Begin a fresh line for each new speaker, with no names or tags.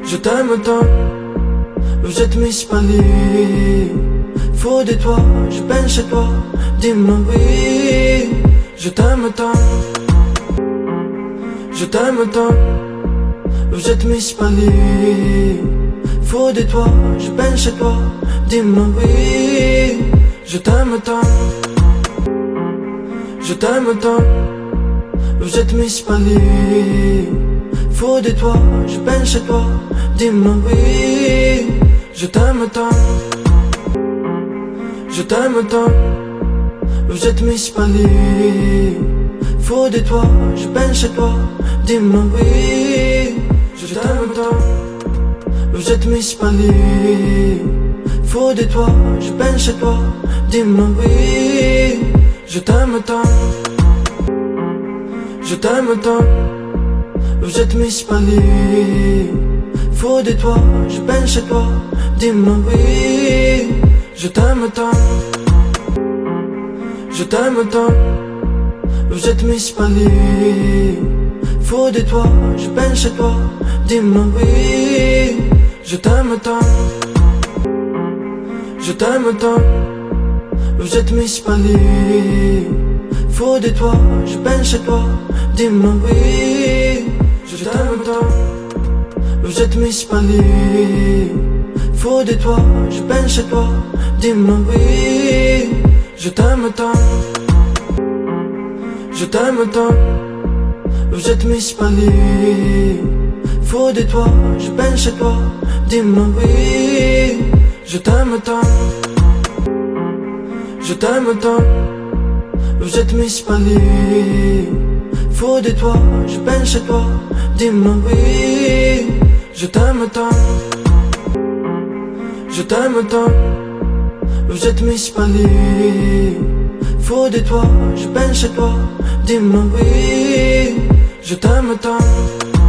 Je t'aime tant, jette mes spalés. Faut de toi, je peine chez toi, dis-moi oui. Je t'aime tant, je t'aime tant, jette mes spalés. Faut de toi, je peine chez toi, dis-moi oui. Je t'aime tant, je t'aime tant, jette mes spalés. Faut de toi, je peine chez toi, dis-moi oui. Je t'aime tant, je t'aime tant, jette mes spalés. Faut de toi, je peine chez toi, dis-moi oui. Je t'aime tant, jette mes spalés. Faut de toi, je peine chez toi, dis-moi oui. Je t'aime tant, je t'aime tant, jette mes spalés. Faut de toi, je peine chez toi, dis-moi oui. Je t'aime tant, je t'aime tant, jette mes spalés. Faut de toi, je peine chez toi, dis-moi oui. Je t'aime tant, je t'aime tant, jette mes spalés. Faut de toi, je peine chez toi, dis-moi oui. Je t'aime tant, jette mes spalés. Faut de toi, je peine chez toi, dis-moi oui. Je t'aime tant, je t'aime tant, jette mes spalés. Faut de toi, je peine chez toi, dis-moi oui. Je t'aime tant, je t'aime tant, jette mes spalés. Faut de toi, je peine chez toi, dis-moi oui. Je t'aime tant, je t'aime tant, jette mes spalés. Faut de toi, je peine chez toi, dis-moi oui. Je t'aime tant.